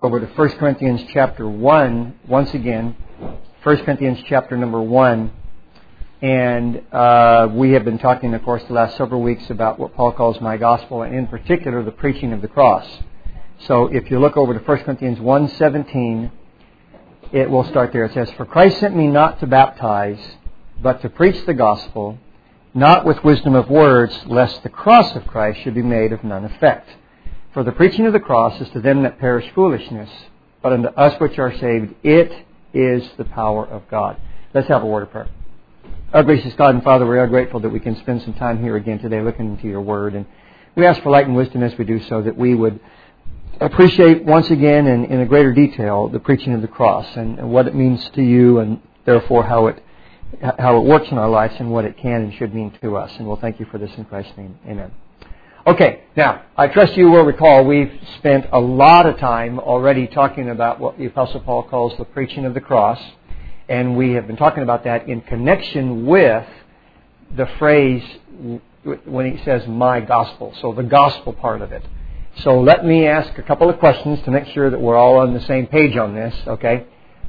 over to 1 Corinthians chapter 1, once again, 1 Corinthians chapter number 1. And we have been talking, of course, the last several weeks about what Paul calls my gospel, and in particular, the preaching of the cross. So if you look over to 1 Corinthians 1:17, it will start there. It says, "For Christ sent me not to baptize, but to preach the gospel, not with wisdom of words, lest the cross of Christ should be made of none effect. For the preaching of the cross is to them that perish foolishness, but unto us which are saved, it is the power of God." Let's have a word of prayer. Our gracious God and Father, we are grateful that we can spend some time here again today looking into your word. And we ask for light and wisdom as we do so, that we would appreciate once again and in a greater detail the preaching of the cross and what it means to you, and therefore how it works in our lives and what it can and should mean to us. And we'll thank you for this in Christ's name. Amen. Okay, now, I trust you will recall we've spent a lot of time already talking about what the Apostle Paul calls the preaching of the cross. And we have been talking about that in connection with the phrase when he says, my gospel. So the gospel part of it. So let me ask a couple of questions to make sure that we're all on the same page on this, okay?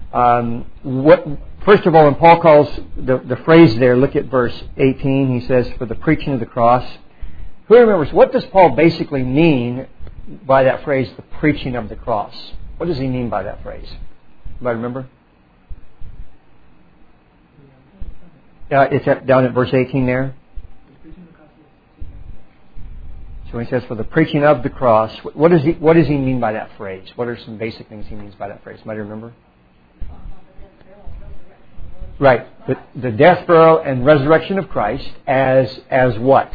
First of all, when Paul calls the phrase there, look at verse 18. He says, for the preaching of the cross. Who remembers, what does Paul basically mean by that phrase, the preaching of the cross? What does he mean by that phrase? Anybody remember? It's down at verse 18 there. So he says, for the preaching of the cross. What does he mean by that phrase? What are some basic things he means by that phrase? Anybody remember? Right. The death, burial, and resurrection of Christ as what?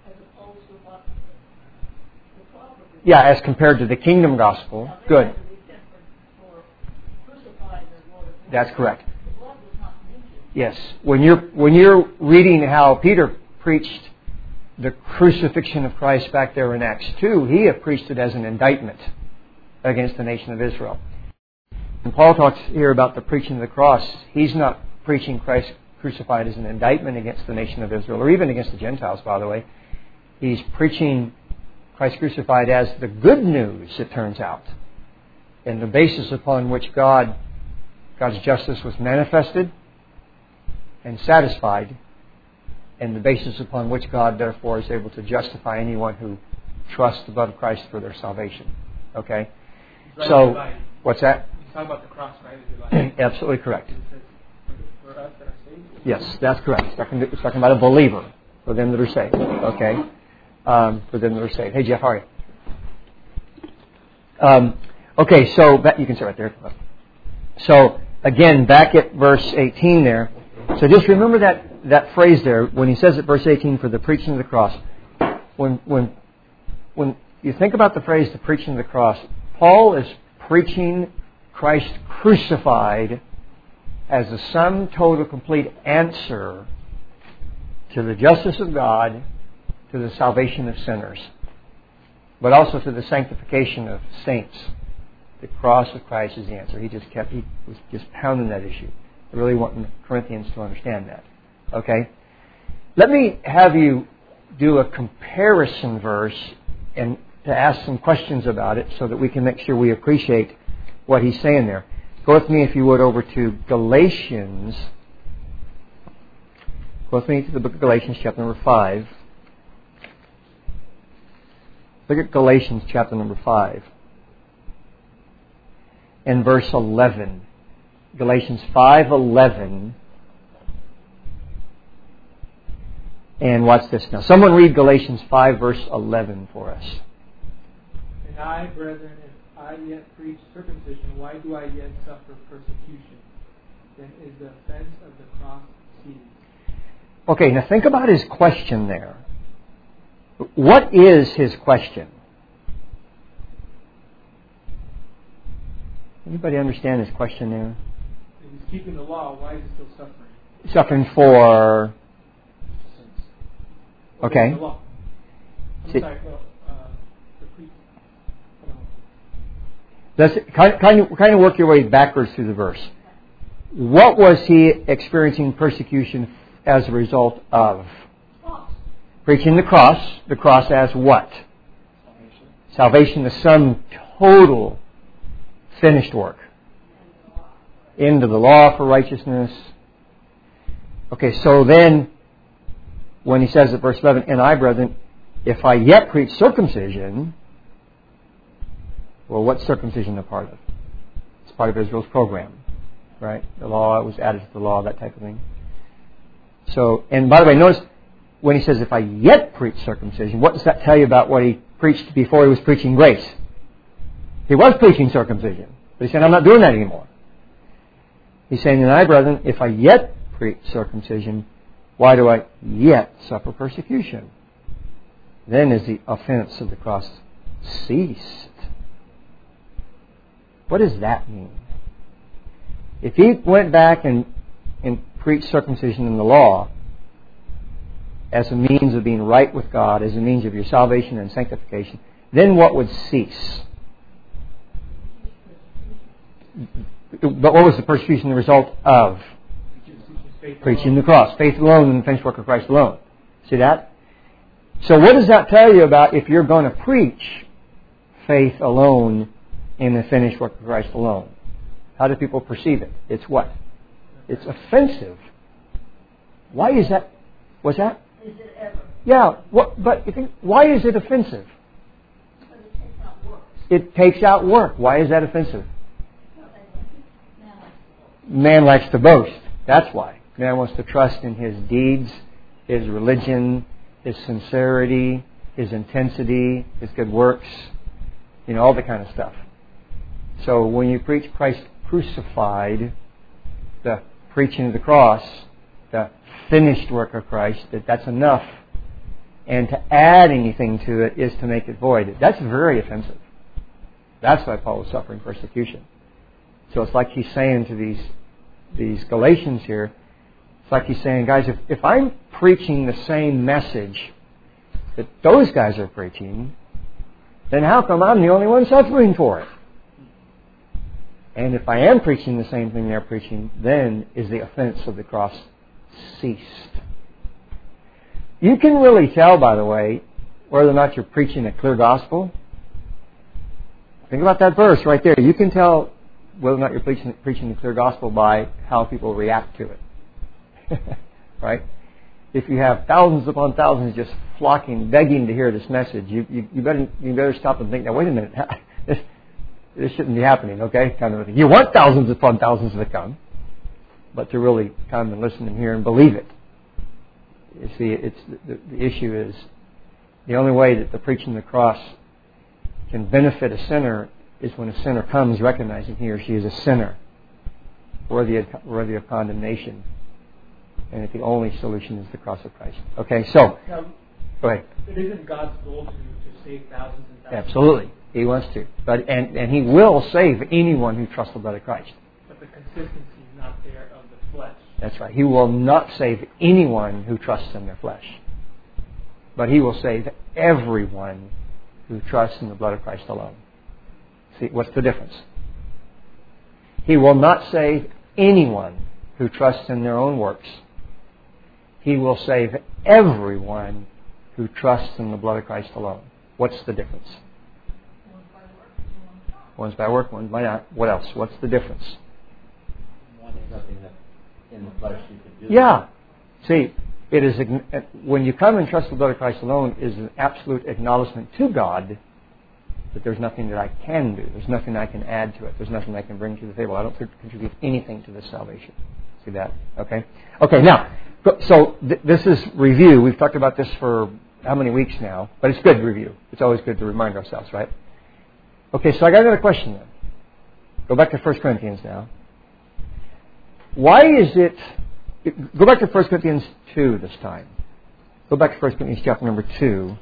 Yeah, as compared to the kingdom gospel. Good. That's correct. Yes. When you're reading how Peter preached the crucifixion of Christ back there in Acts 2, he had preached it as an indictment against the nation of Israel. When Paul talks here about the preaching of the cross, he's not preaching Christ crucified as an indictment against the nation of Israel, or even against the Gentiles, by the way. He's preaching Christ crucified as the good news, it turns out, and the basis upon which God's justice was manifested and satisfied, and the basis upon which God, therefore, is able to justify anyone who trusts the blood of Christ for their salvation. Okay? Right, so, right. What's that? You talk about the cross, right? Absolutely correct. For us that are saved? Yes, that's correct. It's talking about a believer, for them that are saved. Okay? For them that are saved. Hey, Jeff, how are you? Okay, so you can sit right there. So, again, back at verse 18 there. So just remember that phrase there when he says at verse 18, for the preaching of the cross. When you think about the phrase, the preaching of the cross, Paul is preaching Christ crucified as a sum total complete answer to the justice of God, to the salvation of sinners, but also to the sanctification of saints. The cross of Christ is the answer. He was just pounding that issue. I really want the Corinthians to understand that. Okay? Let me have you do a comparison verse and to ask some questions about it so that we can make sure we appreciate what he's saying there. Go with me, if you would, over to Galatians. Go with me to the book of Galatians, chapter number 5. Look at Galatians chapter number 5 and verse 11. Galatians 5:11. And watch this now. Someone read Galatians 5 verse 11 for us. And I, brethren, if I yet preach circumcision, why do I yet suffer persecution? Then is the offense of the cross ceased. Okay, now think about his question there. What is his question? Anybody understand his question there? He's keeping the law. Why is he still suffering? Suffering for... Okay. The law. I'm sorry. The priest. Let's kind of work your way backwards through the verse. What was he experiencing persecution as a result of? Preaching the cross. The cross as what? Salvation, the sum total finished work. End of the law for righteousness. Okay, so then, when he says at verse 11, and I, brethren, if I yet preach circumcision, well, what's circumcision a part of? It's part of Israel's program, right? The law was added to the law, that type of thing. So, and by the way, notice when he says, if I yet preach circumcision, what does that tell you about what he preached before he was preaching grace? He was preaching circumcision, but he said, I'm not doing that anymore. He's saying, and I, brethren, if I yet preach circumcision, why do I yet suffer persecution? Then is the offense of the cross ceased. What does that mean? If he went back and preached circumcision in the law as a means of being right with God, as a means of your salvation and sanctification, then what would cease? But what was the persecution the result of? Preaching the cross. Faith alone and the finished work of Christ alone. See that? So what does that tell you about if you're going to preach faith alone in the finished work of Christ alone? How do people perceive it? It's what? It's offensive. Why is that? What's that? Is it ever? Yeah, why is it offensive? Because it takes out work. It takes out work. Why is that offensive? Man likes to boast. That's why. Man wants to trust in his deeds, his religion, his sincerity, his intensity, his good works, all that kind of stuff. So when you preach Christ crucified, the preaching of the cross, the finished work of Christ, that's enough. And to add anything to it is to make it void. That's very offensive. That's why Paul was suffering persecution. So it's like he's saying to these Galatians here, it's like he's saying, guys, if I'm preaching the same message that those guys are preaching, then how come I'm the only one suffering for it? And if I am preaching the same thing they're preaching, then is the offense of the cross ceased. You can really tell, by the way, whether or not you're preaching a clear gospel. Think about that verse right there. You can tell whether or not you're preaching the clear gospel by how people react to it. Right? If you have thousands upon thousands just flocking, begging to hear this message, you better stop and think, now wait a minute, this shouldn't be happening, okay? Kind of thing. You want thousands upon thousands to come, but to really come and listen and hear and believe it. You see, it's the issue is the only way that the preaching of the cross can benefit a sinner is when a sinner comes recognizing he or she is a sinner, worthy of condemnation, and that the only solution is the cross of Christ. Okay, so now, go ahead. It isn't God's goal to save thousands and thousands. Absolutely, He wants to, but and He will save anyone who trusts the blood of Christ. But the consistency is not there of the flesh. That's right. He will not save anyone who trusts in their flesh, but He will save everyone who trusts in the blood of Christ alone. See, what's the difference? He will not save anyone who trusts in their own works. He will save everyone who trusts in the blood of Christ alone. What's the difference? One's by work, one's by not. What else? What's the difference? One is nothing that in the flesh you can do. Yeah. See, it is when you come and trust the blood of Christ alone is an absolute acknowledgement to God that there's nothing that I can do. There's nothing I can add to it. There's nothing I can bring to the table. I don't contribute anything to this salvation. See that? Okay? Okay, now, so this is review. We've talked about this for how many weeks now? But it's good review. It's always good to remind ourselves, right? Okay, so I got another question then. Go back to 1 Corinthians now. Why is it... Go back to 1 Corinthians 2 this time. Go back to 1 Corinthians chapter number 2.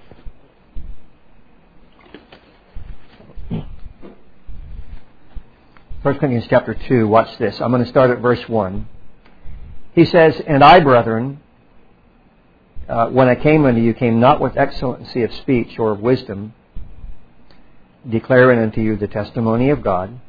First Corinthians chapter 2, watch this. I'm going to start at verse 1. He says, And I, brethren, when I came unto you, came not with excellency of speech or of wisdom, declaring unto you the testimony of God.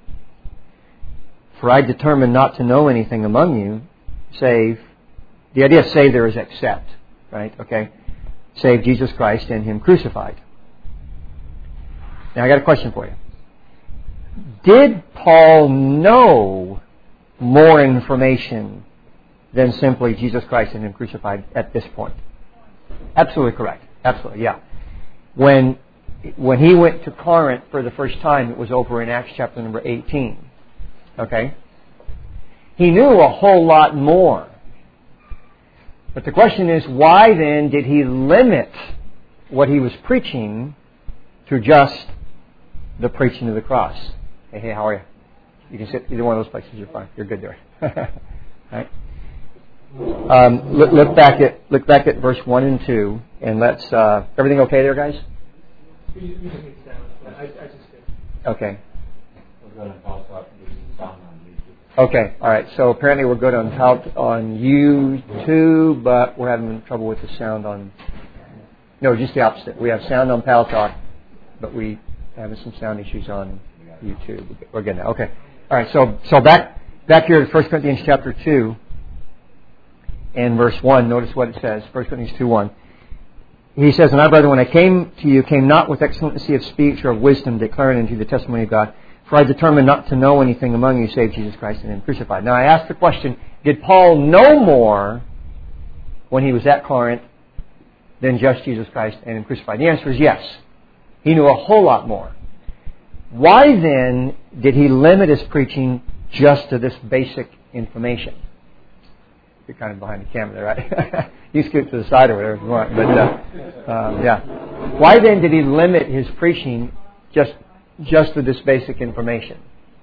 For I determined not to know anything among you, save, the idea of save there is except, right? Okay? Save Jesus Christ and Him crucified. Now I got a question for you. did Paul know more information than simply Jesus Christ and Him crucified at this point? Absolutely correct. Absolutely, yeah. When he went to Corinth for the first time, it was over in Acts chapter number 18. Okay? He knew a whole lot more. But the question is, why then did he limit what he was preaching to just the preaching of the cross? Hey, how are you? You can sit either one of those places. You're fine. You're good there. Right? Look back at verse 1 and 2, and let's. Everything okay there, guys? You can make sound. I just did. Okay. We're going to talk about using sound on YouTube. Okay. All right. So apparently we're good on YouTube, but we're having trouble with the sound on. No, just the opposite. We have sound on Paltalk, but we having some sound issues on YouTube. We're good now. Okay. All right. So back here to 1 Corinthians chapter 2 and verse 1. Notice what it says. 1 Corinthians 2:1. He says, "And I, brethren, when I came to you, came not with excellency of speech or of wisdom, declaring unto you the testimony of God. For I determined not to know anything among you save Jesus Christ and Him crucified." Now I asked the question, did Paul know more when he was at Corinth than just Jesus Christ and Him crucified? The answer is yes. He knew a whole lot more. Why then did he limit his preaching just to this basic information? You're kind of behind the camera there, right? You scoot to the side or whatever if you want. But yeah. Why then did he limit his preaching just to this basic information?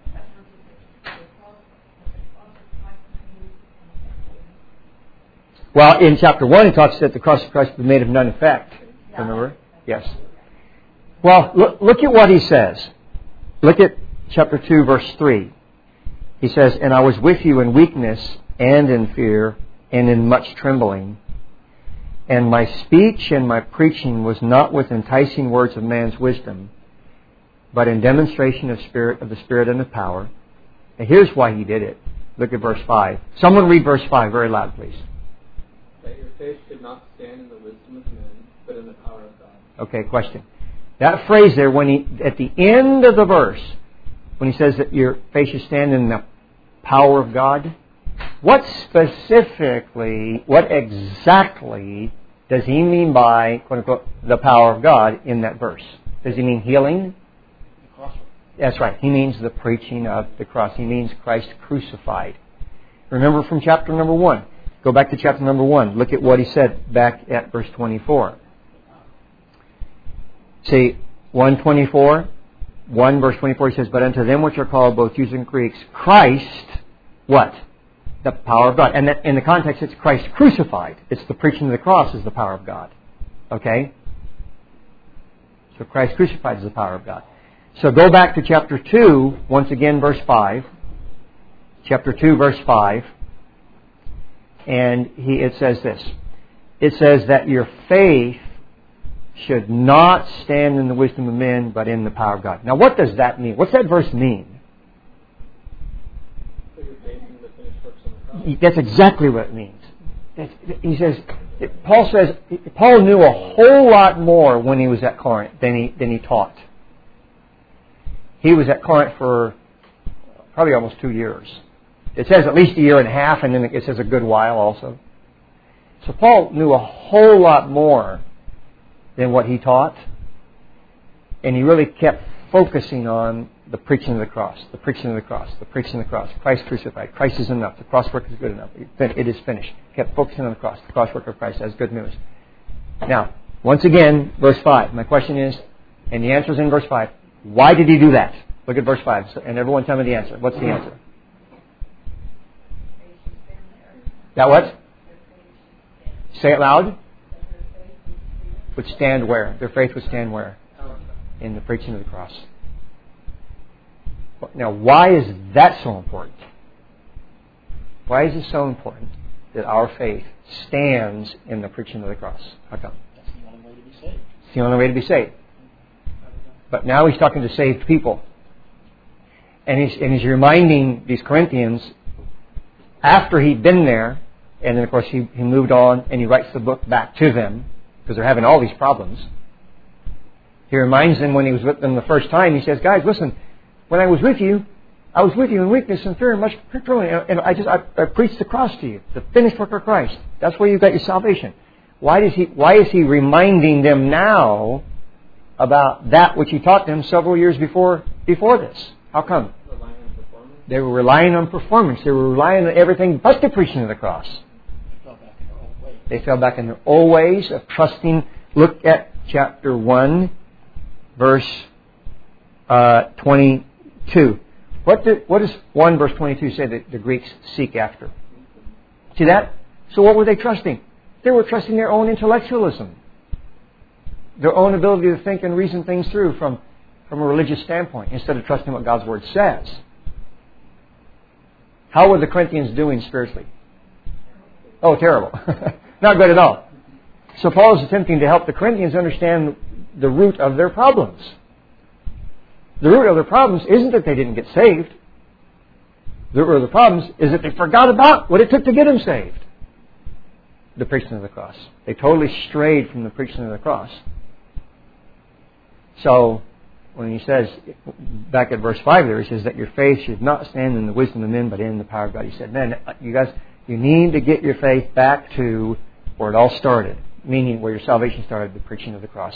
Well, in chapter 1, he talks that the cross of Christ was made of none effect. Remember? Yes. Well, look at what he says. Look at chapter 2, verse 3. He says, "And I was with you in weakness and in fear and in much trembling. And my speech and my preaching was not with enticing words of man's wisdom, but in demonstration of the Spirit and of power." And here's why he did it. Look at verse 5. Someone read verse 5 very loud, please. "That your faith should not stand in the wisdom of men, but in the power of God." Okay, question. That phrase there, at the end of the verse, when he says that your faith should stand in the power of God, what exactly does he mean by, quote unquote, the power of God in that verse? Does he mean healing? The cross. That's right. He means the preaching of the cross. He means Christ crucified. Remember from chapter number 1. Go back to chapter number 1. Look at what he said back at verse 24. See, 1:24, 1 verse 24, he says, "But unto them which are called, both Jews and Greeks, Christ," what? The power of God. And that, in the context, it's Christ crucified. It's the preaching of the cross is the power of God. Okay? So Christ crucified is the power of God. So go back to chapter 2, once again, verse 5. Chapter 2, verse 5. And it says this. It says that your faith should not stand in the wisdom of men, but in the power of God. Now, what does that mean? What's that verse mean? That's exactly what it means. Paul knew a whole lot more when he was at Corinth than he taught. He was at Corinth for probably almost 2 years. It says at least a year and a half, and then it says a good while also. So Paul knew a whole lot more than what he taught, and he really kept focusing on the preaching of the cross, the preaching of the cross, the preaching of the cross. Christ crucified. Christ is enough. The cross work is good enough. It is finished. Kept focusing on the cross work of Christ. That's good news. Now, once again, verse 5. My question is, and the answer is in verse 5, why did he do that? Look at verse 5. And everyone tell me the answer. What's the answer? That what? Say it loud. Would stand where? Their faith would stand where? In the preaching of the cross. Now, why is that so important? Why is it so important that our faith stands in the preaching of the cross? How come? That's the only way to be saved. It's the only way to be saved. But now he's talking to saved people. And he's reminding these Corinthians, after he'd been there, and then of course he moved on and he writes the book back to them, because they're having all these problems. He reminds them when he was with them the first time, he says, guys, listen, when I was with you in weakness and fear and much trembling. And I preached the cross to you, the finished work of Christ. That's where you got your salvation. Why is he reminding them now about that which he taught them several years before this? How come? Relying on performance? They were relying on performance. They were relying on everything but the preaching of the cross. They fell back in their old ways of trusting. Look at chapter 1, verse 22. What does 1 verse 22 say that the Greeks seek after? See that? So what were they trusting? They were trusting their own intellectualism. Their own ability to think and reason things through from a religious standpoint instead of trusting what God's Word says. How were the Corinthians doing spiritually? Oh, terrible. Not good at all. So Paul is attempting to help the Corinthians understand the root of their problems. The root of their problems isn't that they didn't get saved. The root of the problems is that they forgot about what it took to get them saved. The preaching of the cross. They totally strayed from the preaching of the cross. So, when he says, back at verse 5 there, he says that your faith should not stand in the wisdom of men, but in the power of God. He said, man, you guys, you need to get your faith back to where it all started. Meaning where your salvation started, the preaching of the cross.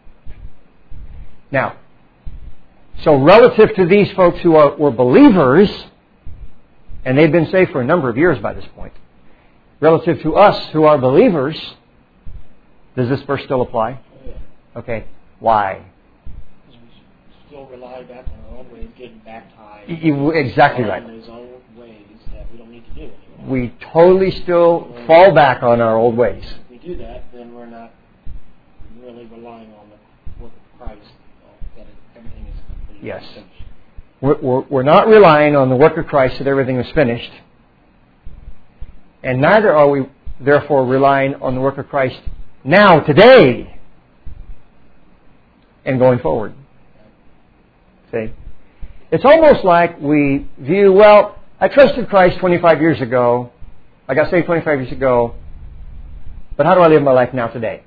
Now, so relative to these folks who were believers, and they've been saved for a number of years by this point, relative to us who are believers, does this verse still apply? Okay. Why? Because we still rely back on our own ways, getting baptized. Exactly right. In those old ways that we don't need to do anymore. We totally still fall back on our old ways. If we do that, then we're not really relying on the work of Christ, that everything is complete. Yes. Finished. We're not relying on the work of Christ that everything was finished. And neither are we, therefore, relying on the work of Christ now, today, and going forward. See? It's almost like we view, well, I trusted Christ 25 years ago. I got saved 25 years ago. But how do I live my life now today?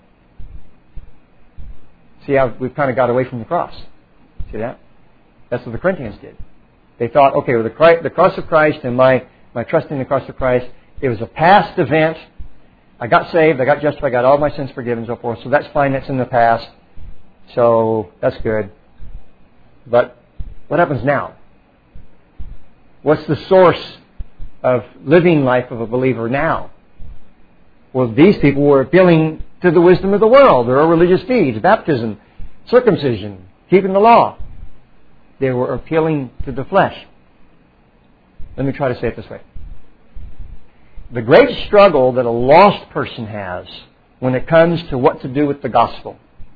See how we've kind of got away from the cross. See that? That's what the Corinthians did. They thought, okay, with the cross of Christ and my trust in the cross of Christ, it was a past event. I got saved, I got justified, I got all my sins forgiven and so forth. So that's fine, that's in the past. So that's good. But what happens now? What's the source of living life of a believer now? Well, these people were appealing to the wisdom of the world. There are religious deeds, baptism, circumcision, keeping the law. They were appealing to the flesh. Let me try to say it this way. The great struggle that a lost person has when it comes to what to do with the gospel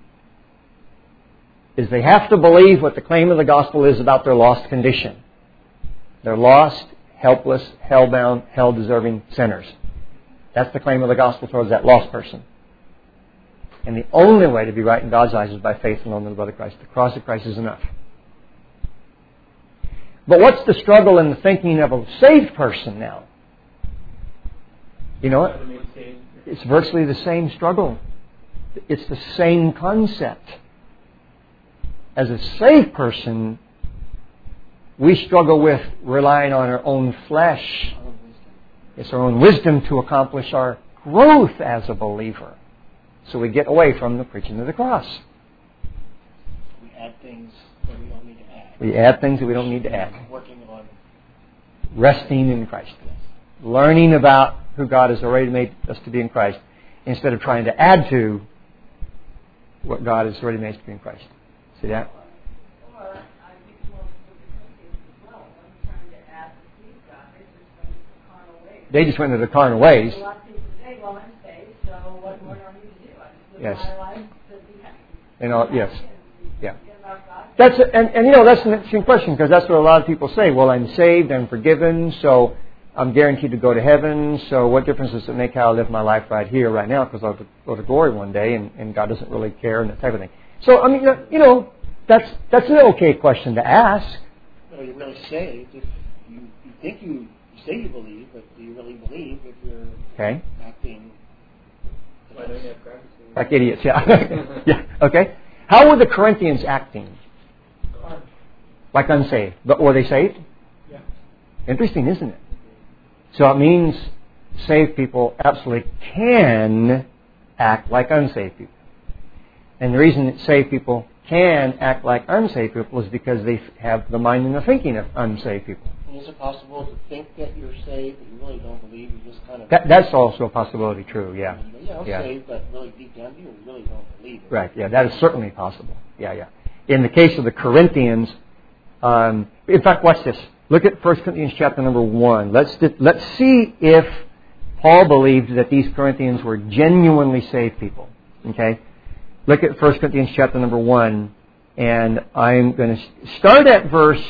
is they have to believe what the claim of the gospel is about their lost condition. They're lost, helpless, hell-bound, hell-deserving sinners. That's the claim of the gospel towards that lost person. And the only way to be right in God's eyes is by faith alone in the blood of Christ. The cross of Christ is enough. But what's the struggle in the thinking of a saved person now? You know what? It's virtually the same struggle. It's the same concept. As a saved person, we struggle with relying on our own flesh. It's our own wisdom to accomplish our growth as a believer. So we get away from the preaching of the cross. We add things that we don't need to add. We add things that we don't need to add. Working on resting in Christ. Learning about who God has already made us to be in Christ instead of trying to add to what God has already made us to be in Christ. See that? Or I think most of the Christians as well. I'm trying to add to please God. They just went to the carnal ways. They just went to the carnal ways. A lot of people say, well, I'm saved, so what more do I need to do? I just live Yes. my life to be happy. You know, yes. Yeah. Forget about God. That's and you know, that's an interesting question because that's what a lot of people say. Well, I'm saved, I'm forgiven, so I'm guaranteed to go to heaven. So what difference does it make how I live my life right here, right now? Because I'll go to glory one day, and God doesn't really care and that type of thing. So I mean, you know, that's an okay question to ask. Well, you're really saved if you think you say you believe, but do you really believe if you're acting like idiots? Yeah, yeah. Okay. How were the Corinthians acting? Like unsaved. But were they saved? Yeah. Interesting, isn't it? So it means saved people absolutely can act like unsaved people. And the reason that saved people can act like unsaved people is because they have the mind and the thinking of unsaved people. And is it possible to think that you're saved, but you really don't believe? You just kind of... That's also a possibility, true, yeah. I'm saved, but really deep down you really don't believe it. Right, yeah, that is certainly possible. Yeah. In the case of the Corinthians, in fact, watch this. Look at 1 Corinthians chapter number 1. Let's see if Paul believed that these Corinthians were genuinely saved people. Okay? Look at 1 Corinthians chapter number 1, and I'm going to start at verse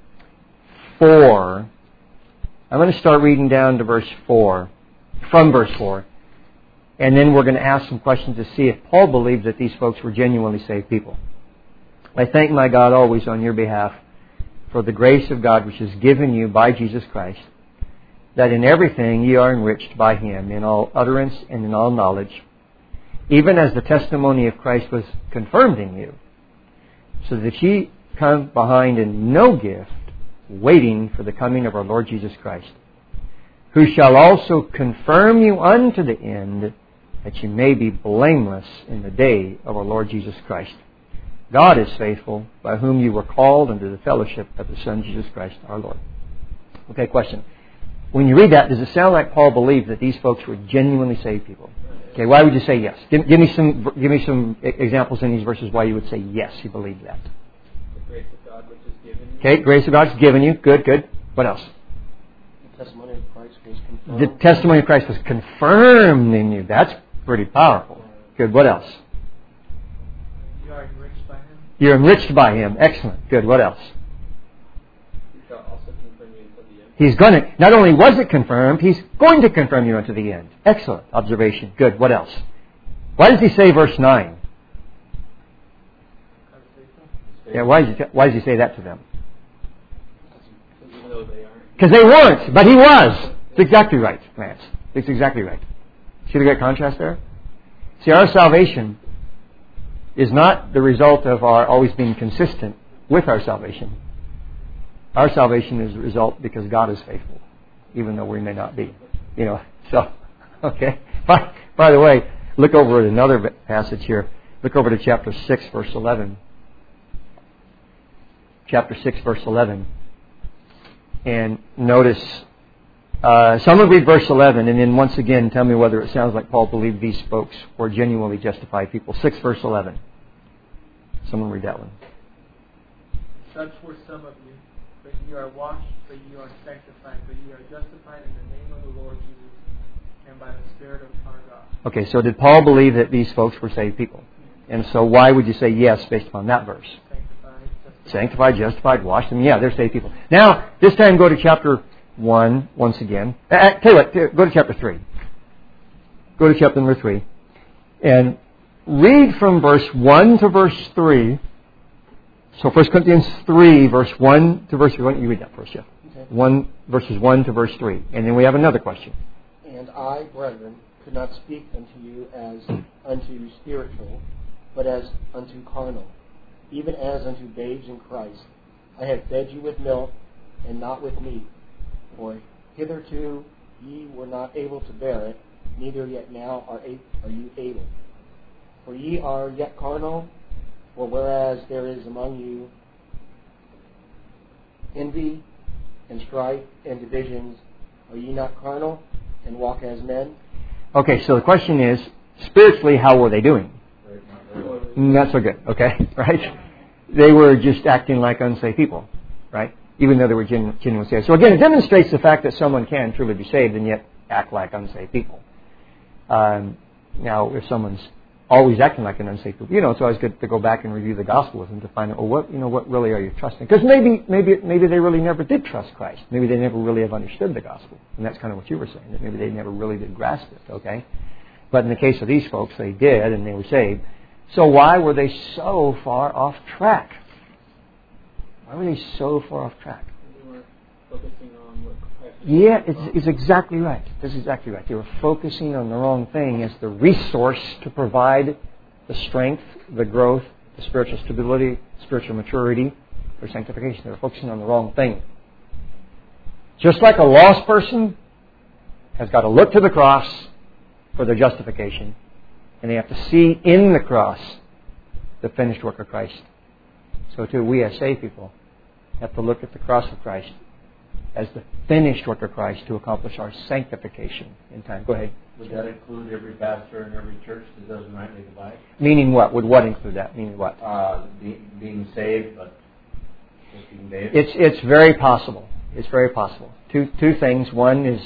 4. I'm going to start reading down to verse 4, from verse 4, and then we're going to ask some questions to see if Paul believed that these folks were genuinely saved people. I thank my God always on your behalf for the grace of God which is given you by Jesus Christ, that in everything ye are enriched by Him, in all utterance and in all knowledge, even as the testimony of Christ was confirmed in you, so that ye come behind in no gift, waiting for the coming of our Lord Jesus Christ, who shall also confirm you unto the end, that ye may be blameless in the day of our Lord Jesus Christ. God is faithful, by whom you were called unto the fellowship of the Son Jesus Christ our Lord. Okay, question. When you read that, does it sound like Paul believed that these folks were genuinely saved people? Okay, why would you say yes? Give me some examples in these verses why you would say yes, he believed that. The grace of God which is given you. Okay, grace of God is given you. Good. What else? The testimony of Christ was confirmed. The testimony of Christ was confirmed in you. That's pretty powerful. Good. What else? You are enriched by Him. You're enriched by Him. Excellent. Good. What else? He shall also confirm you until the end. He's going to, not only was it confirmed, He's going to confirm you unto the end. Excellent observation. Good. What else? Why does He say verse 9? Yeah, why does He say that to them? Even though they aren't. Because they weren't, but He was. It's exactly right, Lance. It's exactly right. See the great contrast there? See, our salvation is not the result of our always being consistent with our salvation. Our salvation is the result because God is faithful, even though we may not be. Okay. By the way, look over at another passage here. Look over to chapter 6, verse 11. Chapter 6, verse 11. And notice, so I'm going to read verse 11, and then once again tell me whether it sounds like Paul believed these folks were genuinely justified people. 6, verse 11. Someone read that one. Such were some of you, but ye are washed, but ye are sanctified, but ye are justified in the name of the Lord Jesus, and by the Spirit of our God. Okay, so did Paul believe that these folks were saved people? And so why would you say yes based upon that verse? Sanctified, justified, washed them. Yeah, they're saved people. Now, this time go to chapter 1 once again. Tell you what, go to chapter 3. Go to chapter number 3. And read from verse 1 to verse 3. So 1 Corinthians 3, verse 1 to verse 3. Why don't you read that first, Jeff? Okay. Verses 1 to verse 3. And then we have another question. And I, brethren, could not speak unto you as unto spiritual, but as unto carnal, even as unto babes in Christ. I have fed you with milk, and not with meat. For hitherto ye were not able to bear it, neither yet now are you able. For ye are yet carnal, for whereas there is among you envy and strife and divisions, are ye not carnal, and walk as men? Okay, so the question is, spiritually, how were they doing? Not so good, okay, right? They were just acting like unsaved people, right? Even though they were genuinely saved. So again, it demonstrates the fact that someone can truly be saved and yet act like unsaved people. Now, if someone's always acting like an unsaved people, it's always good to go back and review the gospel with them to find out, what really are you trusting? Because maybe they really never did trust Christ. Maybe they never really have understood the gospel. And that's kind of what you were saying, that maybe they never really did grasp it, okay? But in the case of these folks, they did, and they were saved. So why were they so far off track? Why were they so far off track? They were focusing on what Christ. Yeah, it's exactly right. That's exactly right. They were focusing on the wrong thing as the resource to provide the strength, the growth, the spiritual stability, spiritual maturity their sanctification. They're focusing on the wrong thing. Just like a lost person has got to look to the cross for their justification, and they have to see in the cross the finished work of Christ. So too, we as saved people have to look at the cross of Christ as the finished work of Christ to accomplish our sanctification in time. Go ahead. Would that include every pastor in every church that doesn't rightly divide? Meaning what? Would what include that? Meaning what? Being saved, but just being saved. It's very possible. It's very possible. Two things. One is,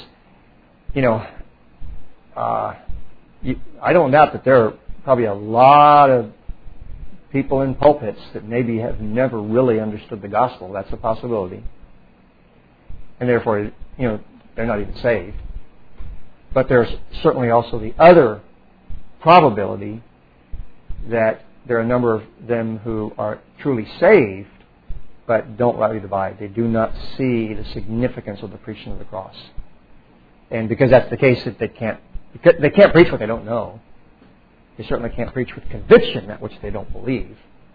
I don't doubt that there are probably a lot of people in pulpits that maybe have never really understood the gospel. That's a possibility. And therefore, they're not even saved. But there's certainly also the other probability that there are a number of them who are truly saved but don't rightly divide. They do not see the significance of the preaching of the cross. And because that's the case, that they can't preach what they don't know. They certainly can't preach with conviction that which they don't believe.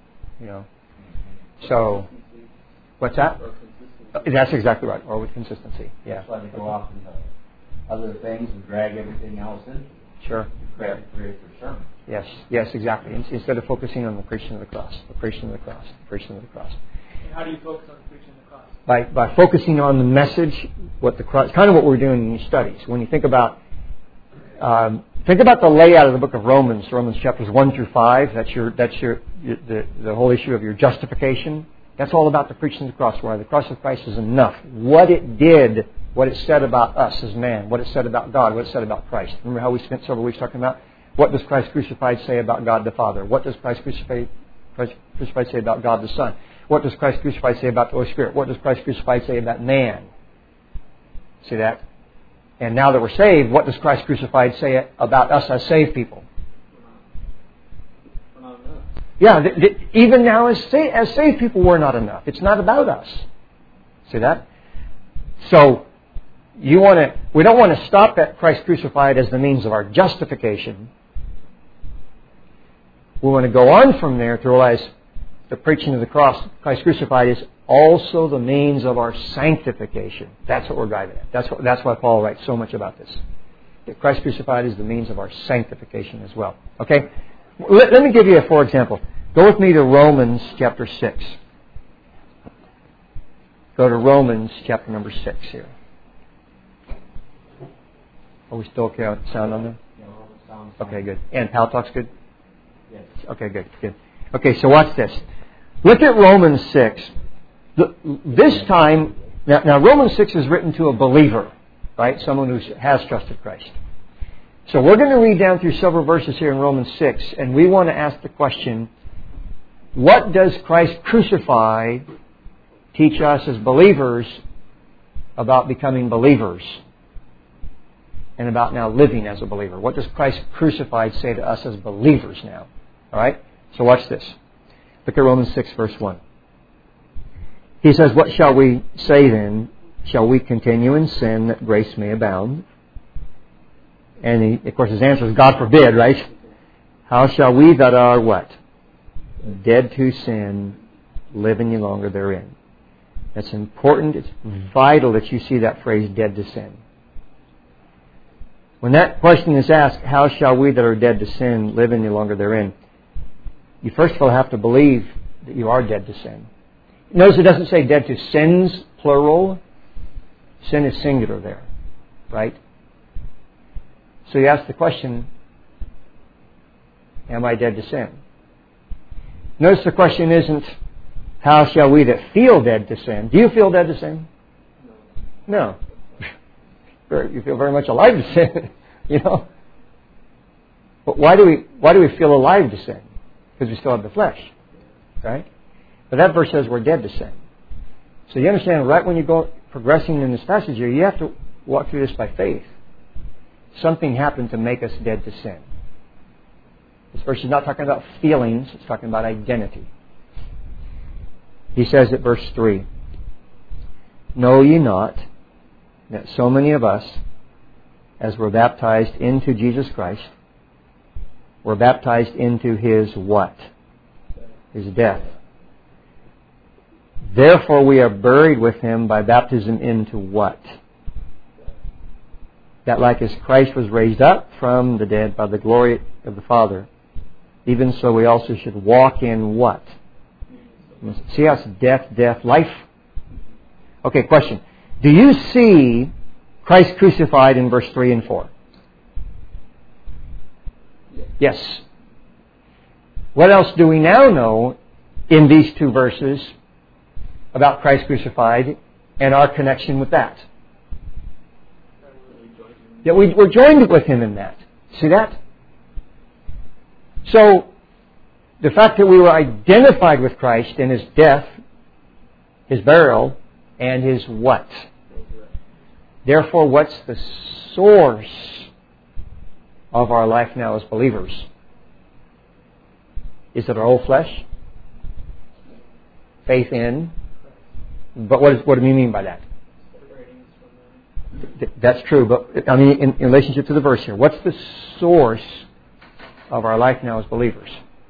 So, what's that? That's exactly right. Or with consistency. Yeah. That's why they go off into other things and drag everything else into it. Sure. To create their sermon. Yes, exactly. Instead of focusing on the preaching of the cross, the preaching of the cross, the preaching of the cross. And how do you focus on the preaching of the cross? By focusing on the message, what the cross, kind of what we're doing in these studies. When you think about the layout of the book of Romans chapters 1 through 5. That's the whole issue of your justification. That's all about the preaching of the cross, where the cross of Christ is enough. What it did, what it said about us as man, what it said about God, what it said about Christ. Remember how we spent several weeks talking about what does Christ crucified say about God the Father? What does Christ crucified say about God the Son? What does Christ crucified say about the Holy Spirit? What does Christ crucified say about man? See that? And now that we're saved, what does Christ crucified say about us as saved people? We're not enough. Yeah, even now as saved people, we're not enough. It's not about us. See that? So, we don't want to stop at Christ crucified as the means of our justification. We want to go on from there to realize the preaching of the cross, Christ crucified, is also the means of our sanctification. That's what we're driving at. That's why Paul writes so much about this. That Christ crucified is the means of our sanctification as well. Okay? Let me give you a for example. Go with me to Romans chapter 6. Go to Romans chapter number 6 here. Are we still okay with sound on there? Yeah, sounds okay, good. And Pal Talk's good? Yes. Okay, good. Okay, so watch this. Look at Romans 6. This time, now Romans 6 is written to a believer, right? Someone who has trusted Christ. So we're going to read down through several verses here in Romans 6, and we want to ask the question, what does Christ crucified teach us as believers about becoming believers and about now living as a believer? What does Christ crucified say to us as believers now? All right? So watch this. Look at Romans 6, verse 1. He says, what shall we say then? Shall we continue in sin that grace may abound? And of course his answer is, God forbid, right? How shall we that are what? Dead to sin, live any longer therein? That's important. It's vital that you see that phrase, dead to sin. When that question is asked, how shall we that are dead to sin live any longer therein? You first of all have to believe that you are dead to sin. Notice it doesn't say dead to sins, plural. Sin is singular there, right? So you ask the question, am I dead to sin? Notice the question isn't, how shall we that feel dead to sin? Do you feel dead to sin? No. You feel very much alive to sin, But why do we feel alive to sin? Because we still have the flesh, right? But that verse says we're dead to sin. So you understand, right when you go progressing in this passage here, you have to walk through this by faith. Something happened to make us dead to sin. This verse is not talking about feelings, it's talking about identity. He says at verse 3, know ye not that so many of us, as were baptized into Jesus Christ, were baptized into His what? His death. Therefore we are buried with him by baptism into what? That like as Christ was raised up from the dead by the glory of the Father, even so we also should walk in what? See how it's death, life? Okay, question. Do you see Christ crucified in verse 3 and 4? Yes. What else do we now know in these two verses about Christ crucified and our connection with that? That we're joined with him in that. See that? So, the fact that we were identified with Christ in his death, his burial, and his what? Therefore, what's the source of our life now as believers? Is it our old flesh? Faith in? But what do we mean by that? That's true, but I mean in relationship to the verse here. What's the source of our life now as believers?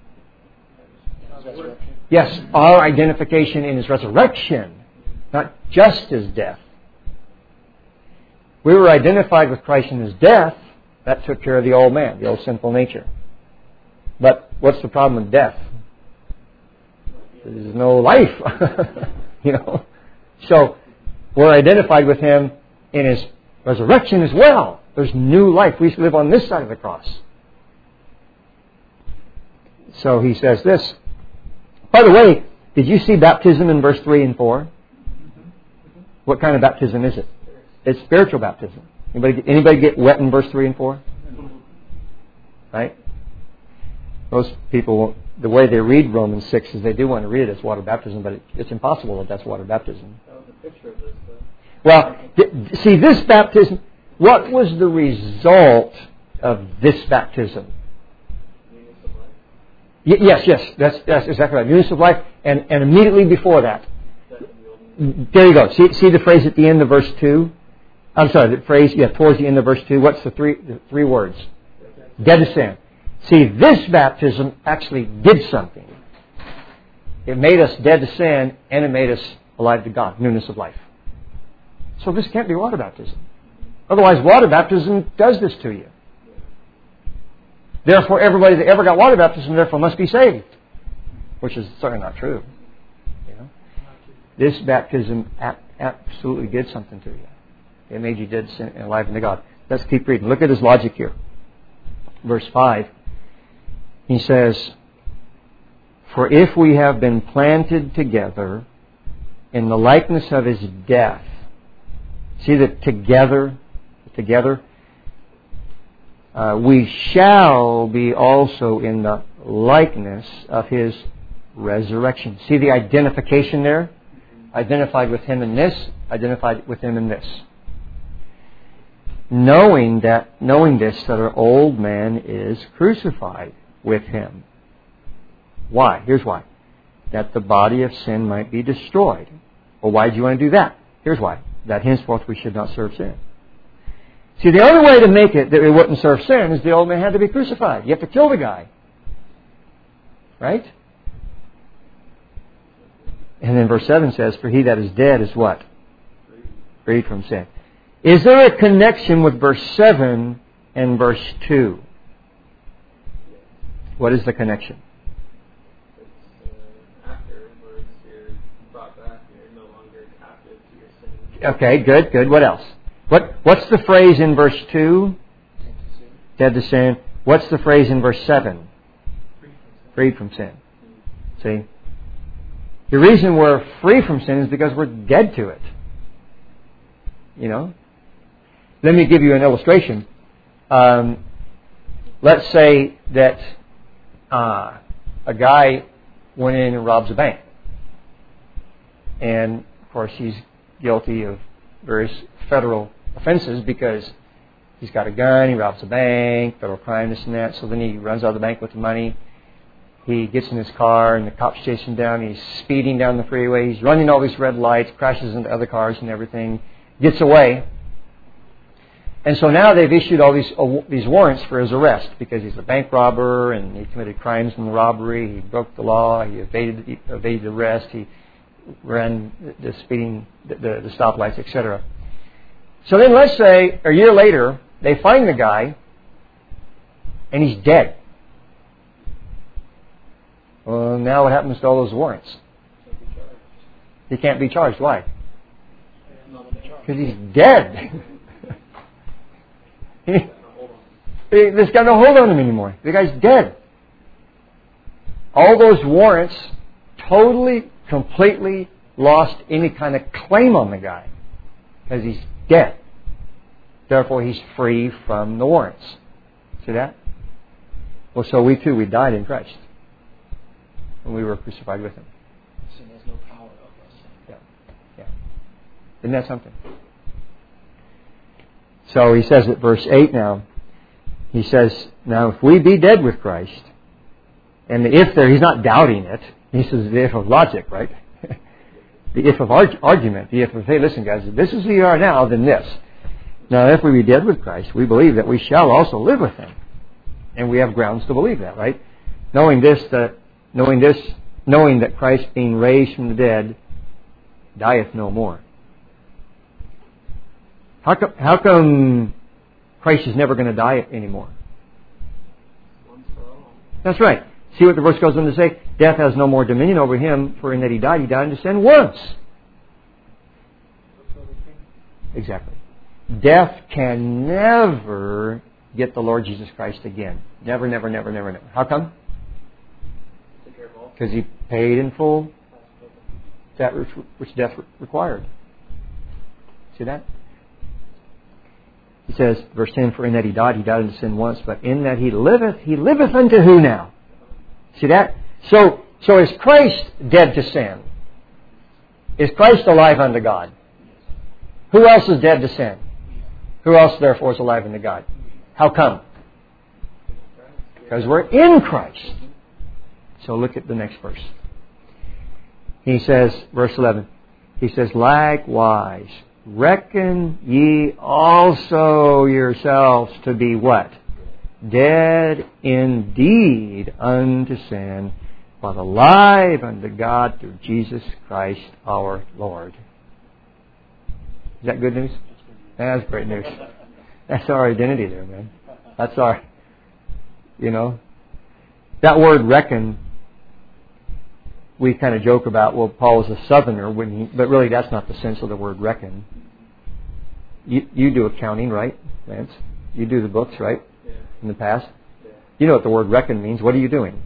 Yes, our identification in his resurrection, not just his death. We were identified with Christ in his death. That took care of the old man, the old sinful nature. But what's the problem with death? There's no life. So we're identified with him in his resurrection as well. There's new life. We live on this side of the cross. So he says this. By the way, did you see baptism in verse 3 and 4? What kind of baptism is it? It's spiritual baptism. Anybody get wet in verse 3 and 4? Right? Most people, the way they read Romans 6 is they do want to read it as water baptism, but it's impossible that that's water baptism. That was a picture of this, though. Well, see, this baptism, what was the result of this baptism? Newness of life. Yes, that's exactly right. Newness of life, and immediately before that. There you go. See the phrase at the end of verse 2? I'm sorry, the phrase, towards the end of verse 2. What's the three words? Dead to sin. See, this baptism actually did something. It made us dead to sin, and it made us alive to God, newness of life. So this can't be water baptism. Otherwise, water baptism does this to you. Therefore, everybody that ever got water baptism, therefore, must be saved. Which is certainly not true. This baptism absolutely did something to you. It made you dead to sin and alive to God. Let's keep reading. Look at his logic here. Verse 5. He says, "For if we have been planted together in the likeness of his death." See that together, we shall be also in the likeness of his resurrection. See the identification there? Identified with him in this, identified with him in this. Knowing this, that our old man is crucified with him. Why? Here's why. That the body of sin might be destroyed. Well, why do you want to do that? Here's why. That henceforth we should not serve sin. See, the only way to make it that we wouldn't serve sin is the old man had to be crucified. You have to kill the guy. Right? And then verse 7 says, "For he that is dead is what? Freed from sin." Is there a connection with verse 7 and verse 2? What is the connection? It's afterwards you're brought back and you're no longer captive to your sin. Okay, good. What else? What's the phrase in verse 2? Dead to sin. What's the phrase in verse 7? Freed from sin. See? The reason we're free from sin is because we're dead to it. Let me give you an illustration. Let's say that a guy went in and robs a bank. And, of course, he's guilty of various federal offenses because he's got a gun, he robs a bank, federal crime, this and that. So then he runs out of the bank with the money. He gets in his car and the cops chase him down. He's speeding down the freeway. He's running all these red lights, crashes into other cars and everything, gets away. And so now they've issued all these warrants for his arrest because he's a bank robber and he committed crimes in the robbery. He broke the law. He evaded arrest. He ran the speeding, the stoplights, etc. So then let's say a year later, they find the guy and he's dead. Well, now what happens to all those warrants? He can't be charged. Why? Because he's dead. This guy no hold on him anymore. The guy's dead. All those warrants totally, completely lost any kind of claim on the guy because he's dead. Therefore, he's free from the warrants. See that? Well, so we too, we died in Christ. And we were crucified with Him. Sin has no power over us. Yeah. Isn't that something? So he says at verse 8 now, he says, now if we be dead with Christ, and the if there, he's not doubting it. He says the if of logic, right? The if of argument. The if of, hey, listen guys, if this is who you are now, then this. Now if we be dead with Christ, we believe that we shall also live with Him. And we have grounds to believe that, right? Knowing that Christ being raised from the dead dieth no more. How come Christ is never going to die anymore? Once for all. That's right. See what the verse goes on to say? Death has no more dominion over Him, for in that He died unto sin once. Exactly. Death can never get the Lord Jesus Christ again. Never, never, never, never, never. How come? Because He paid in full that which death required. See that? He says, verse 10, for in that He died unto sin once, but in that He liveth unto who now? See that? So is Christ dead to sin? Is Christ alive unto God? Who else is dead to sin? Who else, therefore, is alive unto God? How come? Because we're in Christ. So look at the next verse. He says, verse 11, he says, likewise, reckon ye also yourselves to be what? Dead indeed unto sin, but alive unto God through Jesus Christ our Lord. Is that good news? That's great news. That's our identity there, man. That's our, that word reckon, we kind of joke about, well, Paul was a southerner, but really that's not the sense of the word reckon. You do accounting, right, Lance? You do the books, right? Yeah. In the past? Yeah. You know what the word reckon means. What are you doing?